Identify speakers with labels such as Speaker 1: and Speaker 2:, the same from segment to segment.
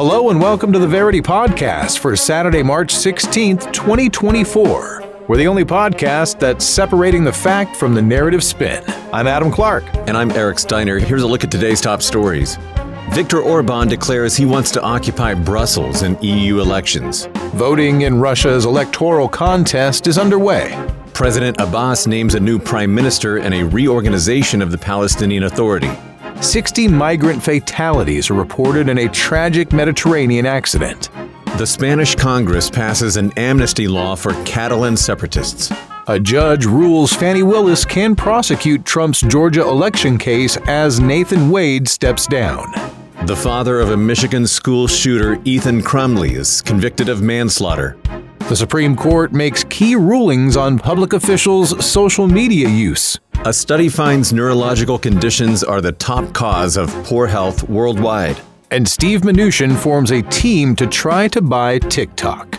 Speaker 1: Hello and welcome to the Verity Podcast for Saturday, March 16th, 2024. We're the only podcast that's separating the fact from the narrative spin. I'm Adam Clark.
Speaker 2: And I'm Eric Steiner. Here's a look at today's top stories. Viktor Orban declares he wants to occupy Brussels in EU elections.
Speaker 1: Voting in Russia's electoral contest is underway.
Speaker 2: President Abbas names a new prime minister and a reorganization of the Palestinian Authority.
Speaker 1: 60 migrant fatalities are reported in a tragic Mediterranean accident.
Speaker 2: The Spanish Congress passes an amnesty law for Catalan separatists.
Speaker 1: A judge rules Fani Willis can prosecute Trump's Georgia election case as Nathan Wade steps down.
Speaker 2: The father of a Michigan school shooter, Ethan Crumley, is convicted of manslaughter.
Speaker 1: The Supreme Court makes key rulings on public officials' social media use.
Speaker 2: A study finds neurological conditions are the top cause of poor health worldwide.
Speaker 1: And Steve Mnuchin forms a team to try to buy TikTok.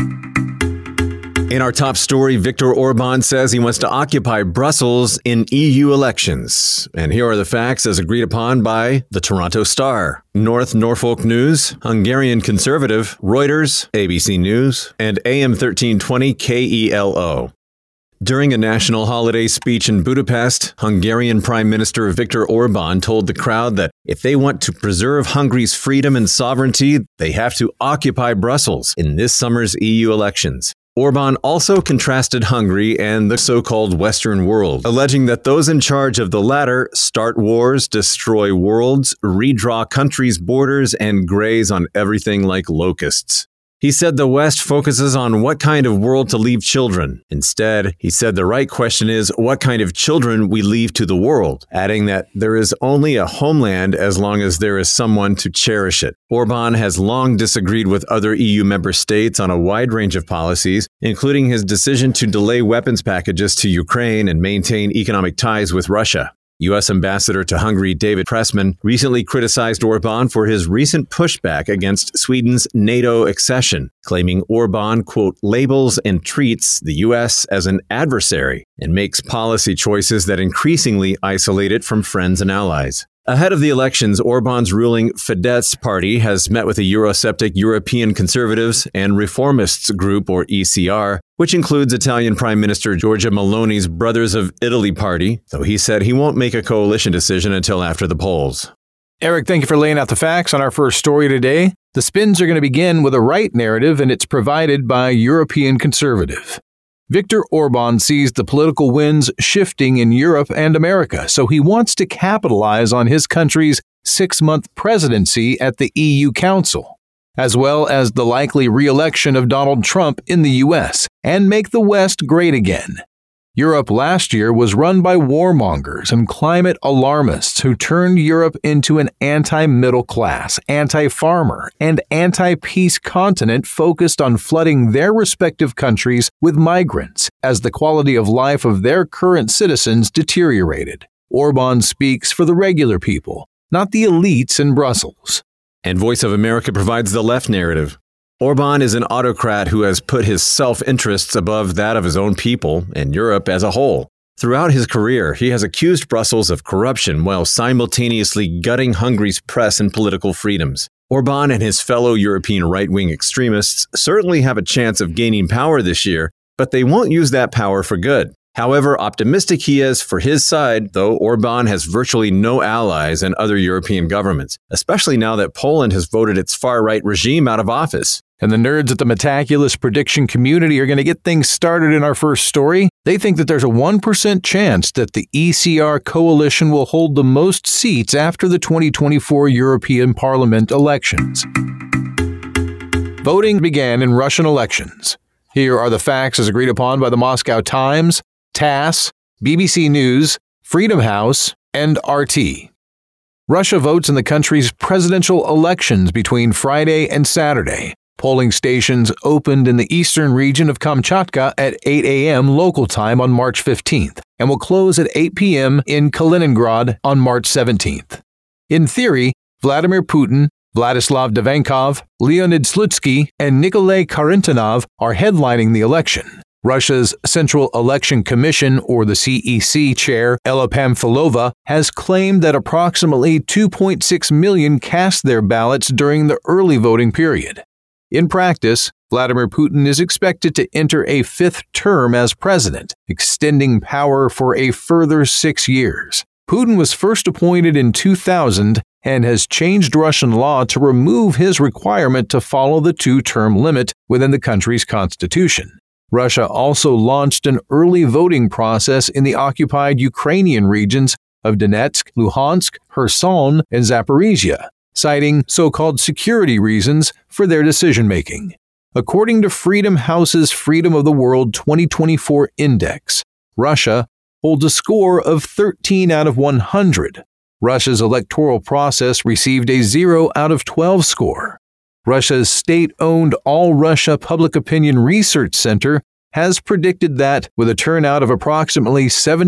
Speaker 2: In our top story, Viktor Orban says he wants to occupy Brussels in EU elections. And here are the facts as agreed upon by the Toronto Star, North Norfolk News, Hungarian Conservative, Reuters, ABC News, and AM 1320 KELO. During a national holiday speech in Budapest, Hungarian Prime Minister Viktor Orban told the crowd that if they want to preserve Hungary's freedom and sovereignty, they have to occupy Brussels in this summer's EU elections. Orban also contrasted Hungary and the so-called Western world, alleging that those in charge of the latter start wars, destroy worlds, redraw countries' borders, and graze on everything like locusts. He said the West focuses on what kind of world to leave children. Instead, he said the right question is what kind of children we leave to the world, adding that there is only a homeland as long as there is someone to cherish it. Orban has long disagreed with other EU member states on a wide range of policies, including his decision to delay weapons packages to Ukraine and maintain economic ties with Russia. U.S. Ambassador to Hungary David Pressman recently criticized Orban for his recent pushback against Sweden's NATO accession, claiming Orban, quote, labels and treats the U.S. as an adversary and makes policy choices that increasingly isolate it from friends and allies. Ahead of the elections, Orban's ruling Fidesz party has met with a Eurosceptic European Conservatives and Reformists group, or ECR, which includes Italian Prime Minister Giorgia Meloni's Brothers of Italy party, though he said he won't make a coalition decision until after the polls.
Speaker 1: Eric, thank you for laying out the facts on our first story today. The spins are going to begin with a right narrative, and it's provided by European Conservative. Viktor Orban sees the political winds shifting in Europe and America, so he wants to capitalize on his country's 6-month presidency at the EU Council, as well as the likely re-election of Donald Trump in the U.S., and make the West great again. Europe last year was run by warmongers and climate alarmists who turned Europe into an anti-middle class, anti-farmer, and anti-peace continent focused on flooding their respective countries with migrants as the quality of life of their current citizens deteriorated. Orban speaks for the regular people, not the elites in Brussels.
Speaker 2: And Voice of America provides the left narrative. Orban is an autocrat who has put his self-interests above that of his own people and Europe as a whole. Throughout his career, he has accused Brussels of corruption while simultaneously gutting Hungary's press and political freedoms. Orban and his fellow European right-wing extremists certainly have a chance of gaining power this year, but they won't use that power for good. However optimistic he is for his side, though, Orban has virtually no allies in other European governments, especially now that Poland has voted its far-right regime out of office.
Speaker 1: And the nerds at the Metaculus prediction community are going to get things started in our first story. They think that there's a 1% chance that the ECR coalition will hold the most seats after the 2024 European Parliament elections. Voting began in Russian elections. Here are the facts as agreed upon by the Moscow Times, TASS, BBC News, Freedom House, and RT. Russia votes in the country's presidential elections between Friday and Saturday. Polling stations opened in the eastern region of Kamchatka at 8 a.m. local time on March 15th and will close at 8 p.m. in Kaliningrad on March 17th. In theory, Vladimir Putin, Vladislav Devenkov, Leonid Slutsky, and Nikolai Karintanov are headlining the election. Russia's Central Election Commission, or the CEC chair, Ella Pamfilova, has claimed that approximately 2.6 million cast their ballots during the early voting period. In practice, Vladimir Putin is expected to enter a fifth term as president, extending power for a further 6 years. Putin was first appointed in 2000 and has changed Russian law to remove his requirement to follow the two-term limit within the country's constitution. Russia also launched an early voting process in the occupied Ukrainian regions of Donetsk, Luhansk, Kherson, and Zaporizhia, citing so-called security reasons for their decision-making. According to Freedom House's Freedom of the World 2024 Index, Russia holds a score of 13 out of 100. Russia's electoral process received a 0 out of 12 score. Russia's state-owned All Russia Public Opinion Research Center has predicted that, with a turnout of approximately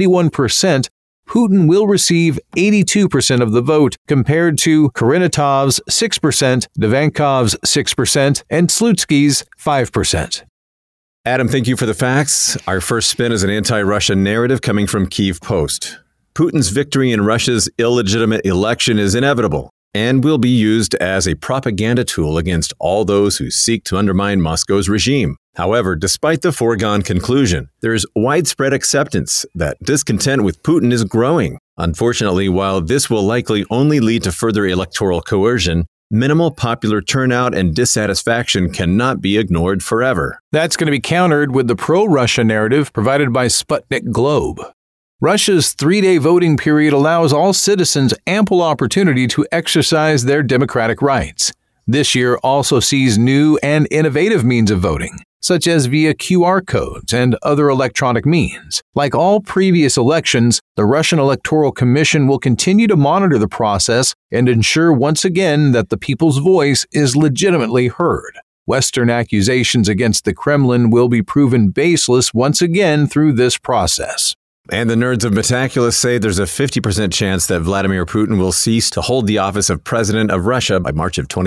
Speaker 1: 71%, Putin will receive 82% of the vote, compared to Karinatov's 6%, Devankov's 6%, and Slutsky's 5%.
Speaker 2: Adam, thank you for the facts. Our first spin is an anti-Russian narrative coming from Kyiv Post. Putin's victory in Russia's illegitimate election is inevitable and will be used as a propaganda tool against all those who seek to undermine Moscow's regime. However, despite the foregone conclusion, there is widespread acceptance that discontent with Putin is growing. Unfortunately, while this will likely only lead to further electoral coercion, minimal popular turnout and dissatisfaction cannot be ignored forever.
Speaker 1: That's going to be countered with the pro-Russia narrative provided by Sputnik Globe. Russia's 3-day voting period allows all citizens ample opportunity to exercise their democratic rights. This year also sees new and innovative means of voting, such as via QR codes and other electronic means. Like all previous elections, the Russian Electoral Commission will continue to monitor the process and ensure once again that the people's voice is legitimately heard. Western accusations against the Kremlin will be proven baseless once again through this process.
Speaker 2: And the nerds of Metaculus say there's a 50% chance that Vladimir Putin will cease to hold the office of President of Russia by March of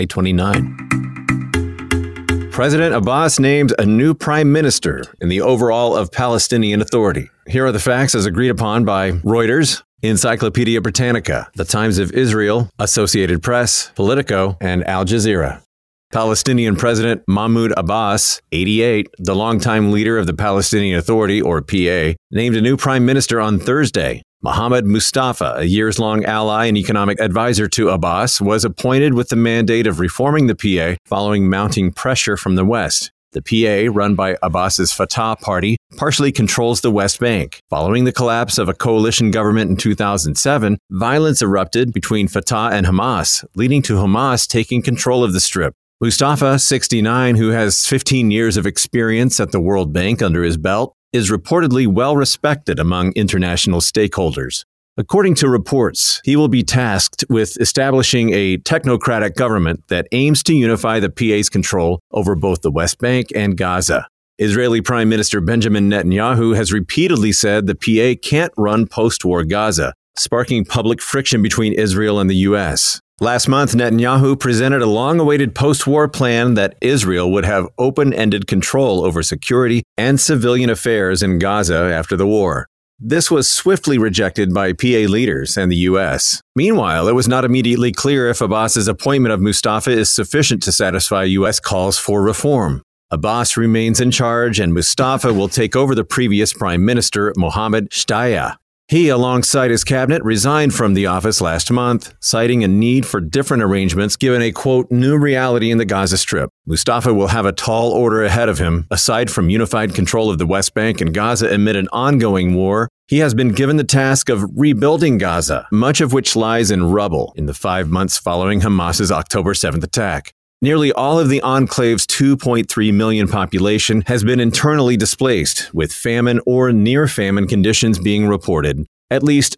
Speaker 2: 2029. President Abbas named a new prime minister in the overall of Palestinian Authority. Here are the facts as agreed upon by Reuters, Encyclopedia Britannica, The Times of Israel, Associated Press, Politico, and Al Jazeera. Palestinian President Mahmoud Abbas, 88, the longtime leader of the Palestinian Authority, or PA, named a new prime minister on Thursday. Mohammed Mustafa, a years-long ally and economic advisor to Abbas, was appointed with the mandate of reforming the PA following mounting pressure from the West. The PA, run by Abbas's Fatah party, partially controls the West Bank. Following the collapse of a coalition government in 2007, violence erupted between Fatah and Hamas, leading to Hamas taking control of the Strip. Mustafa, 69, who has 15 years of experience at the World Bank under his belt, is reportedly well respected among international stakeholders. According to reports, he will be tasked with establishing a technocratic government that aims to unify the PA's control over both the West Bank and Gaza. Israeli Prime Minister Benjamin Netanyahu has repeatedly said the PA can't run post-war Gaza, sparking public friction between Israel and the U.S. Last month, Netanyahu presented a long-awaited post-war plan that Israel would have open-ended control over security and civilian affairs in Gaza after the war. This was swiftly rejected by PA leaders and the U.S. Meanwhile, it was not immediately clear if Abbas's appointment of Mustafa is sufficient to satisfy U.S. calls for reform. Abbas remains in charge, and Mustafa will take over the previous Prime Minister, Mohammed Shtayyeh. He, alongside his cabinet, resigned from the office last month, citing a need for different arrangements given a, quote, new reality in the Gaza Strip. Mustafa will have a tall order ahead of him. Aside from unified control of the West Bank and Gaza amid an ongoing war, he has been given the task of rebuilding Gaza, much of which lies in rubble in the 5 months following Hamas's October 7th attack. Nearly all of the enclave's 2.3 million population has been internally displaced, with famine or near-famine conditions being reported. At least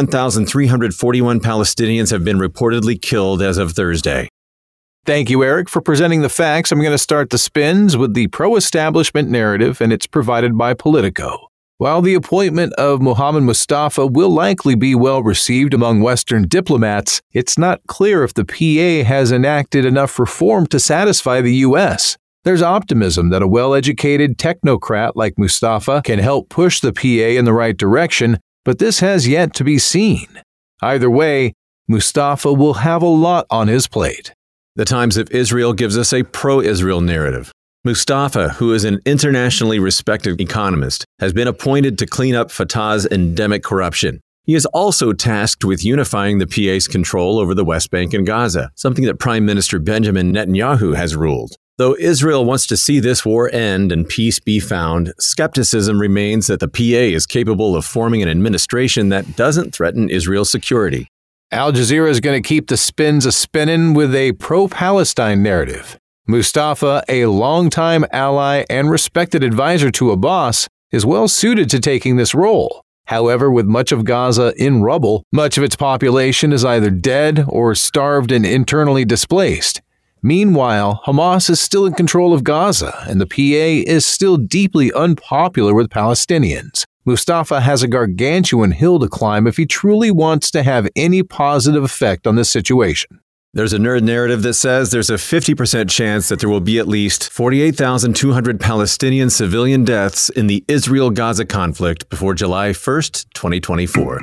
Speaker 2: 31,341 Palestinians have been reportedly killed as of Thursday.
Speaker 1: Thank you, Eric, for presenting the facts. I'm going to start the spins with the pro-establishment narrative, and it's provided by Politico. While the appointment of Mohammed Mustafa will likely be well received among Western diplomats, it's not clear if the PA has enacted enough reform to satisfy the U.S. There's optimism that a well-educated technocrat like Mustafa can help push the PA in the right direction, but this has yet to be seen. Either way, Mustafa will have a lot on his plate.
Speaker 2: The Times of Israel gives us a pro-Israel narrative. Mustafa, who is an internationally respected economist, has been appointed to clean up Fatah's endemic corruption. He is also tasked with unifying the PA's control over the West Bank and Gaza, something that Prime Minister Benjamin Netanyahu has ruled. Though Israel wants to see this war end and peace be found, skepticism remains that the PA is capable of forming an administration that doesn't threaten Israel's security.
Speaker 1: Al Jazeera is going to keep the spins a-spinning with a pro-Palestine narrative. Mustafa, a longtime ally and respected advisor to Abbas, is well suited to taking this role. However, with much of Gaza in rubble, much of its population is either dead or starved and internally displaced. Meanwhile, Hamas is still in control of Gaza, and the PA is still deeply unpopular with Palestinians. Mustafa has a gargantuan hill to climb if he truly wants to have any positive effect on this situation.
Speaker 2: There's a nerd narrative that says there's a 50% chance that there will be at least 48,200 Palestinian civilian deaths in the Israel-Gaza conflict before July 1st, 2024.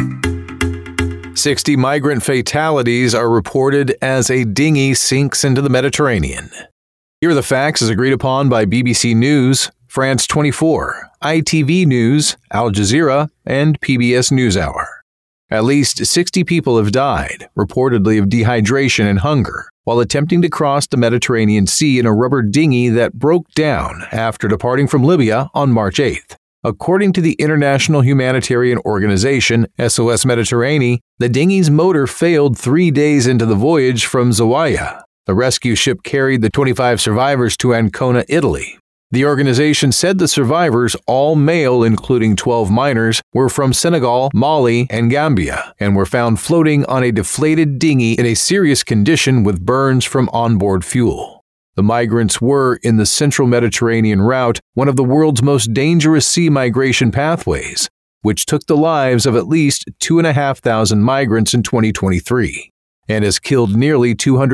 Speaker 1: 60 migrant fatalities are reported as a dinghy sinks into the Mediterranean. Here are the facts as agreed upon by BBC News, France 24, ITV News, Al Jazeera, and PBS NewsHour. At least 60 people have died, reportedly of dehydration and hunger, while attempting to cross the Mediterranean Sea in a rubber dinghy that broke down after departing from Libya on March 8th. According to the international humanitarian organization SOS Mediterranean, the dinghy's motor failed 3 days into the voyage from Zawiya. The rescue ship carried the 25 survivors to Ancona, Italy. The organization said the survivors, all male including 12 minors, were from Senegal, Mali, and Gambia, and were found floating on a deflated dinghy in a serious condition with burns from onboard fuel. The migrants were in the central Mediterranean route, one of the world's most dangerous sea migration pathways, which took the lives of at least 2,500 migrants in 2023, and has killed nearly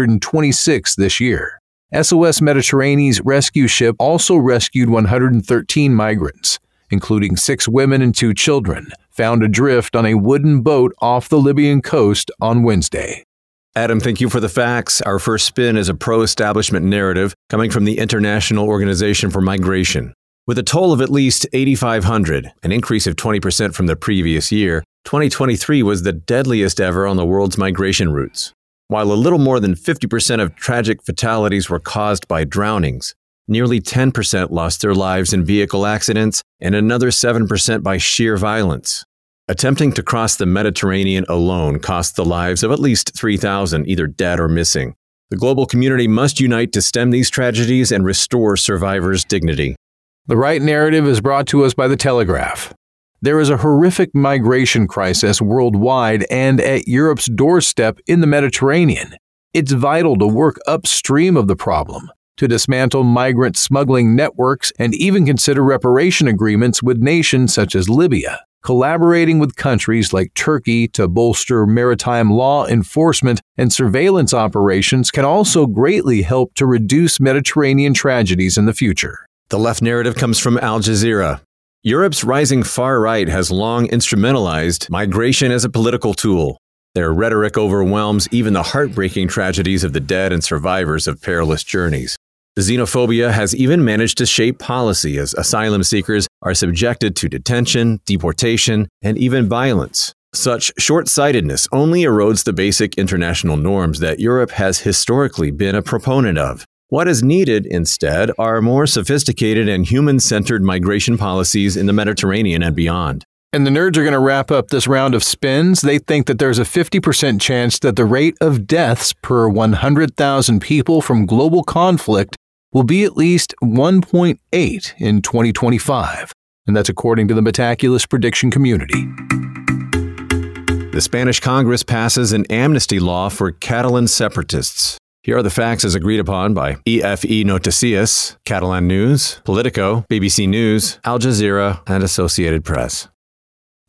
Speaker 1: 226 this year. SOS Mediterranean's rescue ship also rescued 113 migrants, including 6 women and 2 children, found adrift on a wooden boat off the Libyan coast on Wednesday.
Speaker 2: Adam, thank you for the facts. Our first spin is a pro-establishment narrative coming from the International Organization for Migration. With a toll of at least 8,500, an increase of 20% from the previous year, 2023 was the deadliest ever on the world's migration routes. While a little more than 50% of tragic fatalities were caused by drownings, nearly 10% lost their lives in vehicle accidents, and another 7% by sheer violence. Attempting to cross the Mediterranean alone cost the lives of at least 3,000, either dead or missing. The global community must unite to stem these tragedies and restore survivors' dignity.
Speaker 1: The right narrative is brought to us by The Telegraph. There is a horrific migration crisis worldwide and at Europe's doorstep in the Mediterranean. It's vital to work upstream of the problem, to dismantle migrant smuggling networks and even consider reparation agreements with nations such as Libya. Collaborating with countries like Turkey to bolster maritime law enforcement and surveillance operations can also greatly help to reduce Mediterranean tragedies in the future.
Speaker 2: The left narrative comes from Al Jazeera. Europe's rising far right has long instrumentalized migration as a political tool. Their rhetoric overwhelms even the heartbreaking tragedies of the dead and survivors of perilous journeys. The xenophobia has even managed to shape policy as asylum seekers are subjected to detention, deportation, and even violence. Such short-sightedness only erodes the basic international norms that Europe has historically been a proponent of. What is needed, instead, are more sophisticated and human-centered migration policies in the Mediterranean and beyond.
Speaker 1: And the nerds are going to wrap up this round of spins. They think that there's a 50% chance that the rate of deaths per 100,000 people from global conflict will be at least 1.8 in 2025. And that's according to the Metaculus prediction community.
Speaker 2: The Spanish Congress passes an amnesty law for Catalan separatists. Here are the facts as agreed upon by EFE Noticias, Catalan News, Politico, BBC News, Al Jazeera, and Associated Press.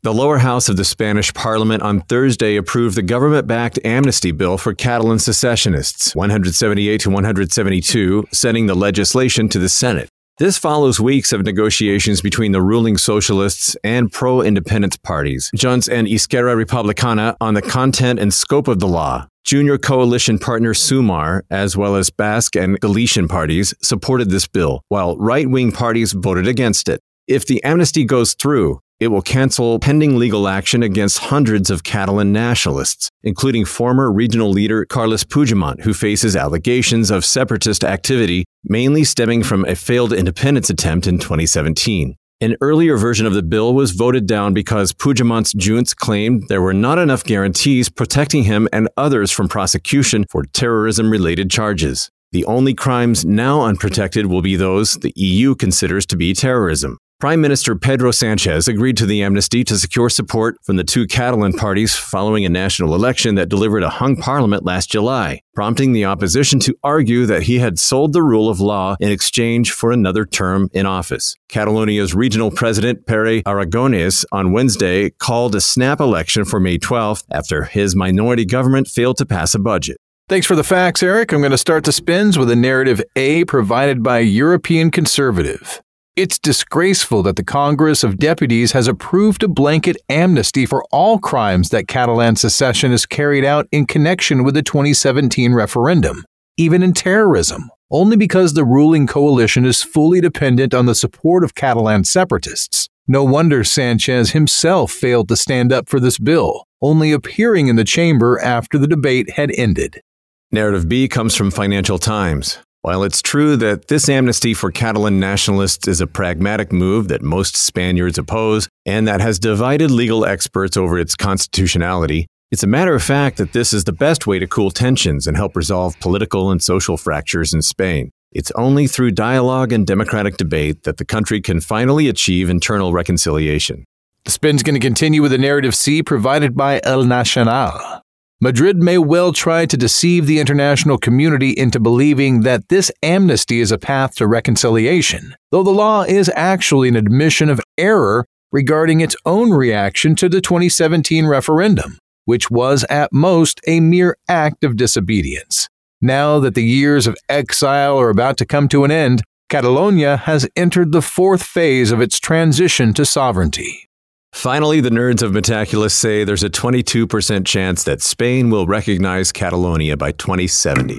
Speaker 2: The lower house of the Spanish parliament on Thursday approved the government-backed amnesty bill for Catalan secessionists, 178 to 172, sending the legislation to the Senate. This follows weeks of negotiations between the ruling socialists and pro-independence parties, Junts and Esquerra Republicana, on the content and scope of the law. Junior coalition partner Sumar, as well as Basque and Galician parties, supported this bill, while right-wing parties voted against it. If the amnesty goes through, it will cancel pending legal action against hundreds of Catalan nationalists, including former regional leader Carles Puigdemont, who faces allegations of separatist activity, mainly stemming from a failed independence attempt in 2017. An earlier version of the bill was voted down because Puigdemont's junts claimed there were not enough guarantees protecting him and others from prosecution for terrorism-related charges. The only crimes now unprotected will be those the EU considers to be terrorism. Prime Minister Pedro Sánchez agreed to the amnesty to secure support from the two Catalan parties following a national election that delivered a hung parliament last July, prompting the opposition to argue that he had sold the rule of law in exchange for another term in office. Catalonia's regional president, Pere Aragonès, on Wednesday called a snap election for May 12th after his minority government failed to pass a budget.
Speaker 1: Thanks for the facts, Eric. I'm going to start the spins with a narrative A provided by European Conservative. It's disgraceful that the Congress of Deputies has approved a blanket amnesty for all crimes that Catalan secessionists carried out in connection with the 2017 referendum, even in terrorism, only because the ruling coalition is fully dependent on the support of Catalan separatists. No wonder Sánchez himself failed to stand up for this bill, only appearing in the chamber after the debate had ended.
Speaker 2: Narrative B comes from Financial Times. While it's true that this amnesty for Catalan nationalists is a pragmatic move that most Spaniards oppose and that has divided legal experts over its constitutionality, it's a matter of fact that this is the best way to cool tensions and help resolve political and social fractures in Spain. It's only through dialogue and democratic debate that the country can finally achieve internal reconciliation.
Speaker 1: The spin's going to continue with a narrative C provided by El Nacional. Madrid may well try to deceive the international community into believing that this amnesty is a path to reconciliation, though the law is actually an admission of error regarding its own reaction to the 2017 referendum, which was at most a mere act of disobedience. Now that the years of exile are about to come to an end, Catalonia has entered the fourth phase of its transition to sovereignty.
Speaker 2: Finally, the nerds of Metaculus say there's a 22% chance that Spain will recognize Catalonia by 2070.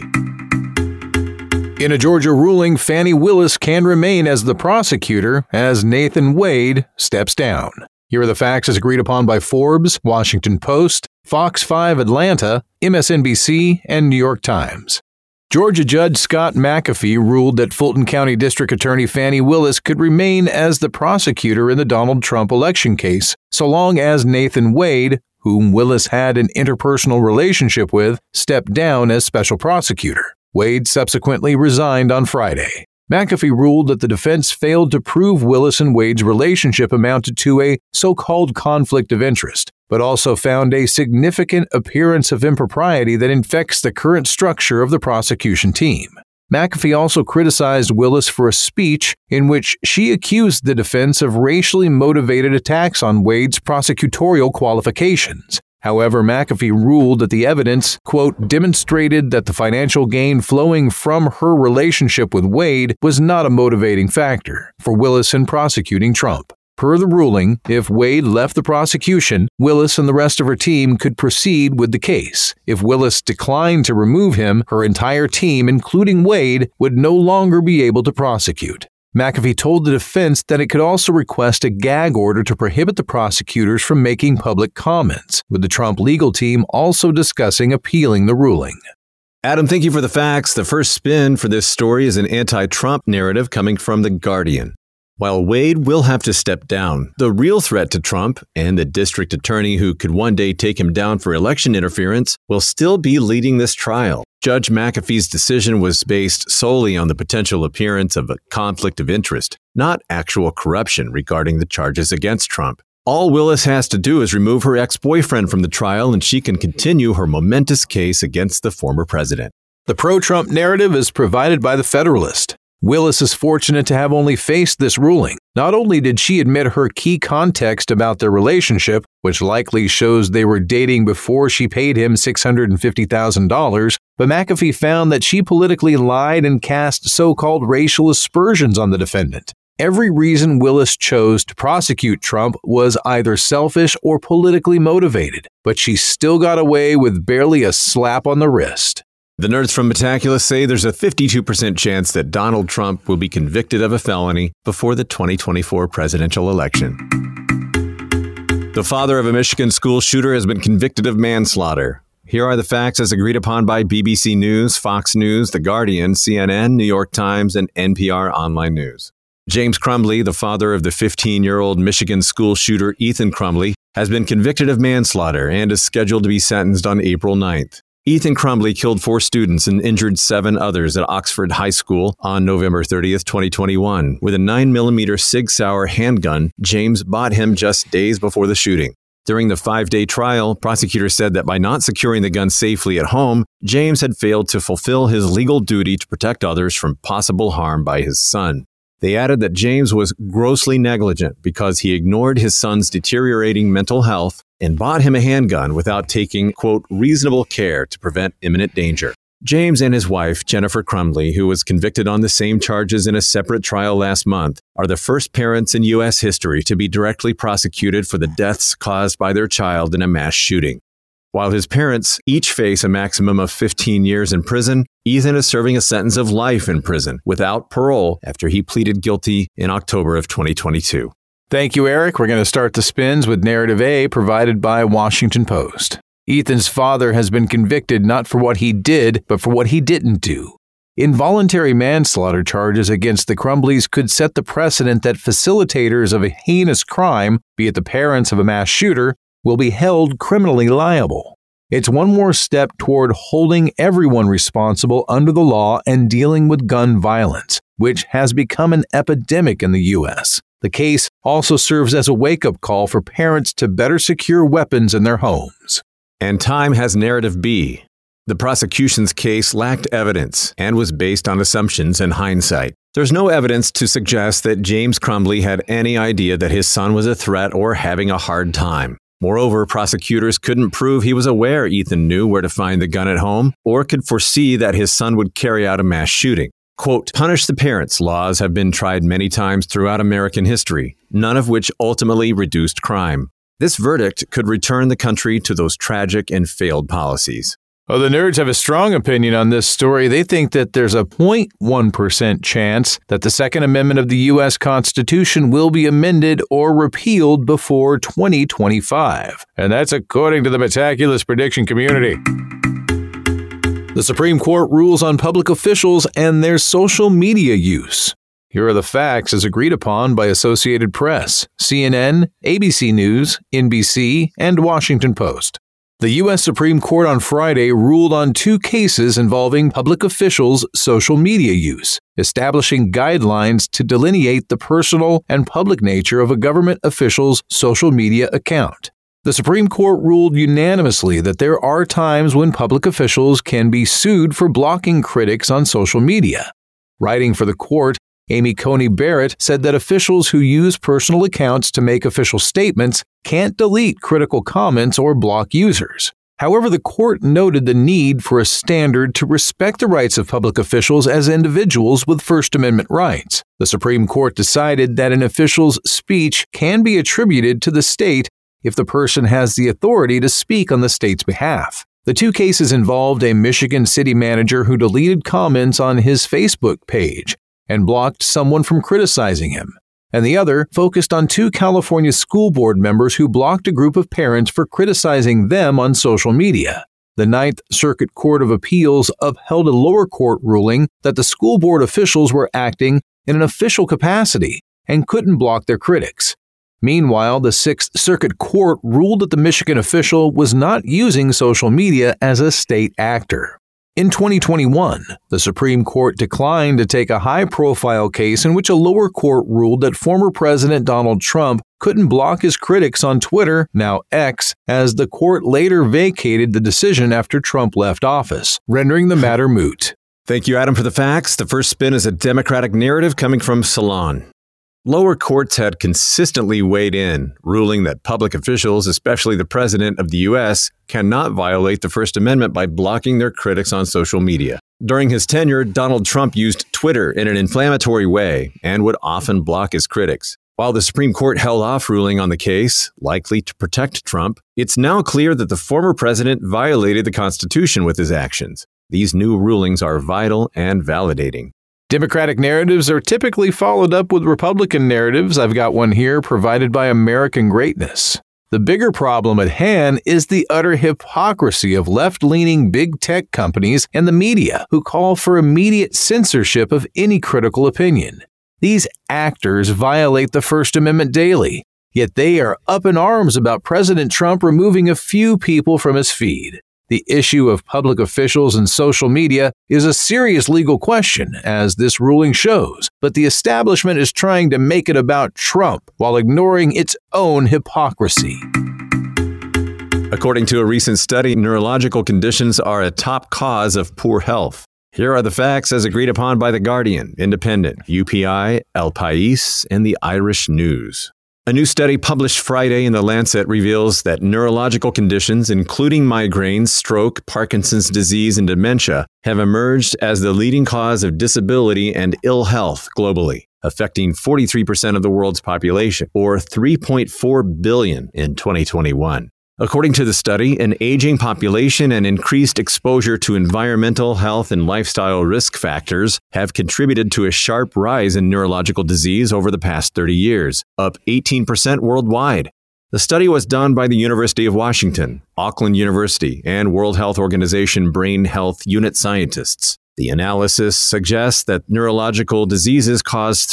Speaker 1: In a Georgia ruling, Fani Willis can remain as the prosecutor as Nathan Wade steps down. Here are the facts as agreed upon by Forbes, Washington Post, Fox 5 Atlanta, MSNBC, and New York Times. Georgia Judge Scott McAfee ruled that Fulton County District Attorney Fani Willis could remain as the prosecutor in the Donald Trump election case, so long as Nathan Wade, whom Willis had an interpersonal relationship with, stepped down as special prosecutor. Wade subsequently resigned on Friday. McAfee ruled that the defense failed to prove Willis and Wade's relationship amounted to a so-called conflict of interest, but also found a significant appearance of impropriety that infects the current structure of the prosecution team. McAfee also criticized Willis for a speech in which she accused the defense of racially motivated attacks on Wade's prosecutorial qualifications. However, McAfee ruled that the evidence, quote, demonstrated that the financial gain flowing from her relationship with Wade was not a motivating factor for Willis in prosecuting Trump. Per the ruling, if Wade left the prosecution, Willis and the rest of her team could proceed with the case. If Willis declined to remove him, her entire team, including Wade, would no longer be able to prosecute. McAfee told the defense that it could also request a gag order to prohibit the prosecutors from making public comments, with the Trump legal team also discussing appealing the ruling.
Speaker 2: Adam, thank you for the facts. The first spin for this story is an anti-Trump narrative coming from The Guardian. While Wade will have to step down, the real threat to Trump and the district attorney who could one day take him down for election interference will still be leading this trial. Judge McAfee's decision was based solely on the potential appearance of a conflict of interest, not actual corruption regarding the charges against Trump. All Willis has to do is remove her ex-boyfriend from the trial and she can continue her momentous case against the former president.
Speaker 1: The pro-Trump narrative is provided by The Federalist. Willis is fortunate to have only faced this ruling. Not only did she admit her key context about their relationship, which likely shows they were dating before she paid him $650,000, but McAfee found that she politically lied and cast so-called racial aspersions on the defendant. Every reason Willis chose to prosecute Trump was either selfish or politically motivated, but she still got away with barely a slap on the wrist.
Speaker 2: The nerds from Metaculus say there's a 52% chance that Donald Trump will be convicted of a felony before the 2024 presidential election. The father of a Michigan school shooter has been convicted of manslaughter. Here are the facts as agreed upon by BBC News, Fox News, The Guardian, CNN, New York Times, and NPR Online News. James Crumbley, the father of the 15-year-old Michigan school shooter Ethan Crumbley, has been convicted of manslaughter and is scheduled to be sentenced on April 9th. Ethan Crumbley killed 4 students and injured 7 others at Oxford High School on November 30th, 2021, with a 9mm Sig Sauer handgun James bought him just days before the shooting. During the 5-day trial, prosecutors said that by not securing the gun safely at home, James had failed to fulfill his legal duty to protect others from possible harm by his son. They added that James was grossly negligent because he ignored his son's deteriorating mental health and bought him a handgun without taking, quote, reasonable care to prevent imminent danger. James and his wife, Jennifer Crumbley, who was convicted on the same charges in a separate trial last month, are the first parents in U.S. history to be directly prosecuted for the deaths caused by their child in a mass shooting. While his parents each face a maximum of 15 years in prison, Ethan is serving a sentence of life in prison without parole after he pleaded guilty in October of 2022.
Speaker 1: Thank you, Eric. We're going to start the spins with Narrative A, provided by Washington Post. Ethan's father has been convicted not for what he did, but for what he didn't do. Involuntary manslaughter charges against the Crumbleys could set the precedent that facilitators of a heinous crime, be it the parents of a mass shooter, will be held criminally liable. It's one more step toward holding everyone responsible under the law and dealing with gun violence, which has become an epidemic in the U.S. The case also serves as a wake-up call for parents to better secure weapons in their homes.
Speaker 2: And Time has Narrative B. The prosecution's case lacked evidence and was based on assumptions and hindsight. There's no evidence to suggest that James Crumbley had any idea that his son was a threat or having a hard time. Moreover, prosecutors couldn't prove he was aware Ethan knew where to find the gun at home or could foresee that his son would carry out a mass shooting. Quote, punish the parents laws have been tried many times throughout American history, none of which ultimately reduced crime. This verdict could return the country to those tragic and failed policies.
Speaker 1: Well, the nerds have a strong opinion on this story. They think that there's a 0.1% chance that the Second Amendment of the U.S. Constitution will be amended or repealed before 2025. And that's according to the Metaculus prediction community. The Supreme Court rules on public officials and their social media use. Here are the facts as agreed upon by Associated Press, CNN, ABC News, NBC, and Washington Post. The U.S. Supreme Court on Friday ruled on 2 cases involving public officials' social media use, establishing guidelines to delineate the personal and public nature of a government official's social media account. The Supreme Court ruled unanimously that there are times when public officials can be sued for blocking critics on social media. Writing for the court, Amy Coney Barrett said that officials who use personal accounts to make official statements can't delete critical comments or block users. However, the court noted the need for a standard to respect the rights of public officials as individuals with First Amendment rights. The Supreme Court decided that an official's speech can be attributed to the state if the person has the authority to speak on the state's behalf. The 2 cases involved a Michigan city manager who deleted comments on his Facebook page and blocked someone from criticizing him, and the other focused on 2 California school board members who blocked a group of parents for criticizing them on social media. The Ninth Circuit Court of Appeals upheld a lower court ruling that the school board officials were acting in an official capacity and couldn't block their critics. Meanwhile, the Sixth Circuit Court ruled that the Michigan official was not using social media as a state actor. In 2021, the Supreme Court declined to take a high-profile case in which a lower court ruled that former President Donald Trump couldn't block his critics on Twitter, now X, as the court later vacated the decision after Trump left office, rendering the matter moot.
Speaker 2: Thank you, Adam, for the facts. The first spin is a Democratic narrative coming from Salon. Lower courts had consistently weighed in, ruling that public officials, especially the President of the U.S., cannot violate the First Amendment by blocking their critics on social media. During his tenure, Donald Trump used Twitter in an inflammatory way and would often block his critics. While the Supreme Court held off ruling on the case, likely to protect Trump, it's now clear that the former president violated the Constitution with his actions. These new rulings are vital and validating.
Speaker 1: Democratic narratives are typically followed up with Republican narratives. I've got one here provided by American Greatness. The bigger problem at hand is the utter hypocrisy of left-leaning big tech companies and the media who call for immediate censorship of any critical opinion. These actors violate the First Amendment daily, yet they are up in arms about President Trump removing a few people from his feed. The issue of public officials and social media is a serious legal question, as this ruling shows, but the establishment is trying to make it about Trump while ignoring its own hypocrisy.
Speaker 2: According to a recent study, neurological conditions are a top cause of poor health. Here are the facts as agreed upon by The Guardian, Independent, UPI, El País, and the Irish News. A new study published Friday in The Lancet reveals that neurological conditions, including migraines, stroke, Parkinson's disease, and dementia, have emerged as the leading cause of disability and ill health globally, affecting 43% of the world's population, or 3.4 billion in 2021. According to the study, an aging population and increased exposure to environmental, health, and lifestyle risk factors have contributed to a sharp rise in neurological disease over the past 30 years, up 18% worldwide. The study was done by the University of Washington, Auckland University, and World Health Organization Brain Health Unit scientists. The analysis suggests that neurological diseases caused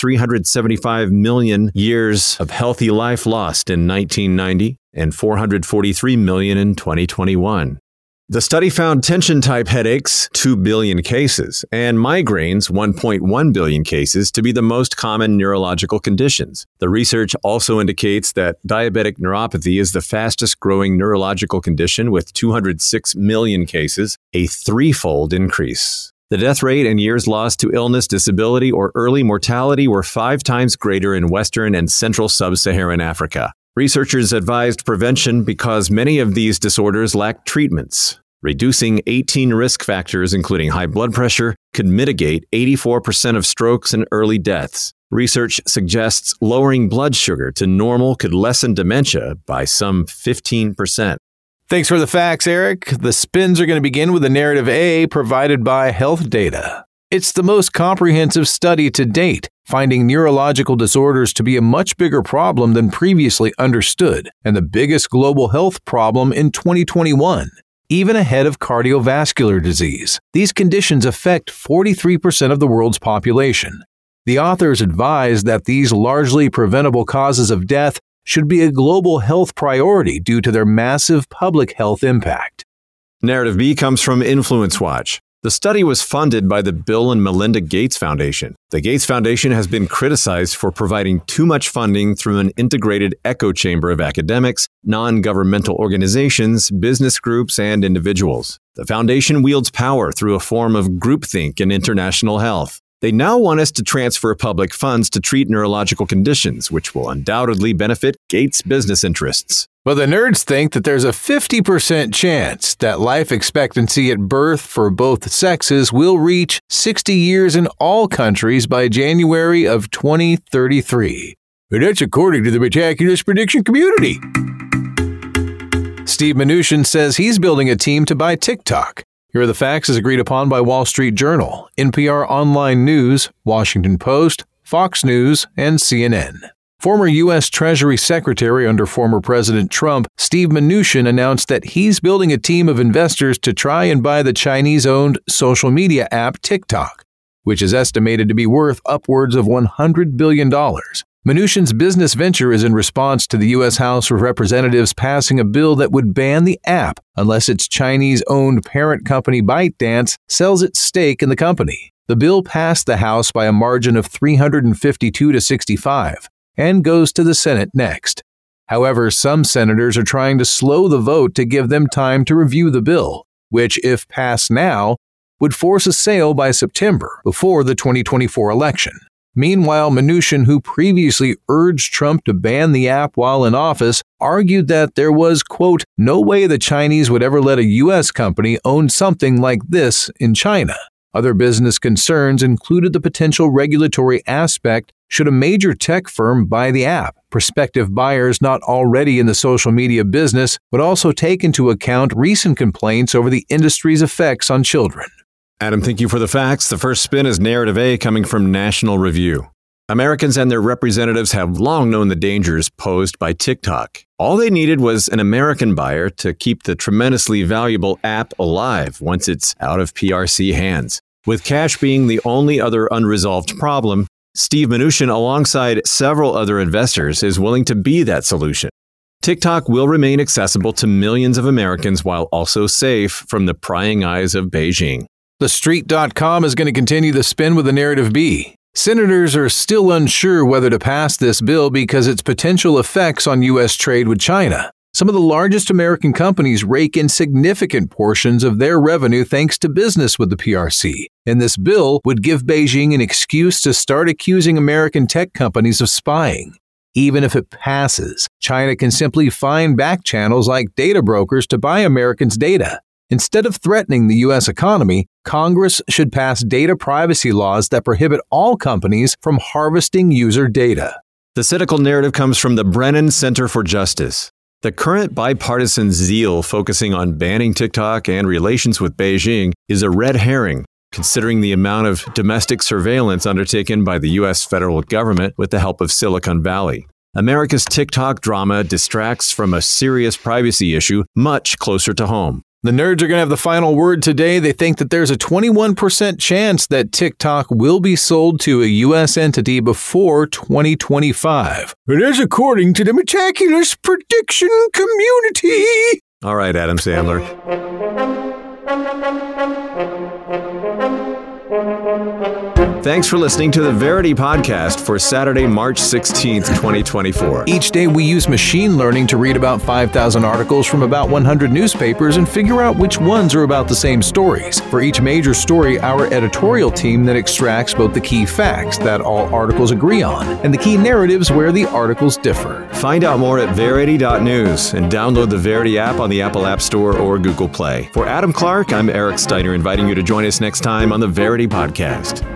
Speaker 2: 375 million years of healthy life lost in 1990 and 443 million in 2021. The study found tension-type headaches, 2 billion cases, and migraines, 1.1 billion cases, to be the most common neurological conditions. The research also indicates that diabetic neuropathy is the fastest-growing neurological condition with 206 million cases, a threefold increase. The death rate and years lost to illness, disability, or early mortality were 5 times greater in Western and Central Sub-Saharan Africa. Researchers advised prevention because many of these disorders lack treatments. Reducing 18 risk factors, including high blood pressure, could mitigate 84% of strokes and early deaths. Research suggests lowering blood sugar to normal could lessen dementia by some 15%.
Speaker 1: Thanks for the facts, Eric. The spins are going to begin with the narrative A provided by Health Data. It's the most comprehensive study to date, finding neurological disorders to be a much bigger problem than previously understood, and the biggest global health problem in 2021, even ahead of cardiovascular disease. These conditions affect 43% of the world's population. The authors advise that these largely preventable causes of death should be a global health priority due to their massive public health impact.
Speaker 2: Narrative B comes from Influence Watch. The study was funded by the Bill and Melinda Gates Foundation. The Gates Foundation has been criticized for providing too much funding through an integrated echo chamber of academics, non-governmental organizations, business groups, and individuals. The foundation wields power through a form of groupthink in international health. They now want us to transfer public funds to treat neurological conditions, which will undoubtedly benefit Gates' business interests.
Speaker 1: But the nerds think that there's a 50% chance that life expectancy at birth for both sexes will reach 60 years in all countries by January of 2033. And that's according to the Metaculous prediction community. Steve Mnuchin says he's building a team to buy TikTok. Here are the facts as agreed upon by Wall Street Journal, NPR Online News, Washington Post, Fox News, and CNN. Former U.S. Treasury Secretary under former President Trump, Steve Mnuchin, announced that he's building a team of investors to try and buy the Chinese-owned social media app TikTok, which is estimated to be worth upwards of $100 billion. Mnuchin's business venture is in response to the U.S. House of Representatives passing a bill that would ban the app unless its Chinese-owned parent company ByteDance sells its stake in the company. The bill passed the House by a margin of 352 to 65 and goes to the Senate next. However, some senators are trying to slow the vote to give them time to review the bill, which, if passed now, would force a sale by September, before the 2024 election. Meanwhile, Mnuchin, who previously urged Trump to ban the app while in office, argued that there was, quote, no way the Chinese would ever let a U.S. company own something like this in China. Other business concerns included the potential regulatory aspect should a major tech firm buy the app. Prospective buyers not already in the social media business would also take into account recent complaints over the industry's effects on children.
Speaker 2: Adam, thank you for the facts. The first spin is Narrative A, coming from National Review. Americans and their representatives have long known the dangers posed by TikTok. All they needed was an American buyer to keep the tremendously valuable app alive once it's out of PRC hands. With cash being the only other unresolved problem, Steve Mnuchin, alongside several other investors, is willing to be that solution. TikTok will remain accessible to millions of Americans while also safe from the prying eyes of Beijing.
Speaker 1: TheStreet.com is going to continue the spin with a Narrative B. Senators are still unsure whether to pass this bill because its potential effects on U.S. trade with China. Some of the largest American companies rake in significant portions of their revenue thanks to business with the PRC, and this bill would give Beijing an excuse to start accusing American tech companies of spying. Even if it passes, China can simply find back channels like data brokers to buy Americans' data. Instead of threatening the U.S. economy, Congress should pass data privacy laws that prohibit all companies from harvesting user data.
Speaker 2: The cynical narrative comes from the Brennan Center for Justice. The current bipartisan zeal focusing on banning TikTok and relations with Beijing is a red herring, considering the amount of domestic surveillance undertaken by the U.S. federal government with the help of Silicon Valley. America's TikTok drama distracts from a serious privacy issue much closer to home.
Speaker 1: The nerds are going to have the final word today. They think that there's a 21% chance that TikTok will be sold to a U.S. entity before 2025. It is according to the Meticulous Prediction Community.
Speaker 2: All right, Adam Sandler. Thanks for listening to the Verity Podcast for Saturday, March 16th, 2024.
Speaker 1: Each day we use machine learning to read about 5,000 articles from about 100 newspapers and figure out which ones are about the same stories. For each major story, our editorial team then extracts both the key facts that all articles agree on and the key narratives where the articles differ.
Speaker 2: Find out more at Verity.news and download the Verity app on the Apple App Store or Google Play. For Adam Clark, I'm Eric Steiner, inviting you to join us next time on the Verity Podcast.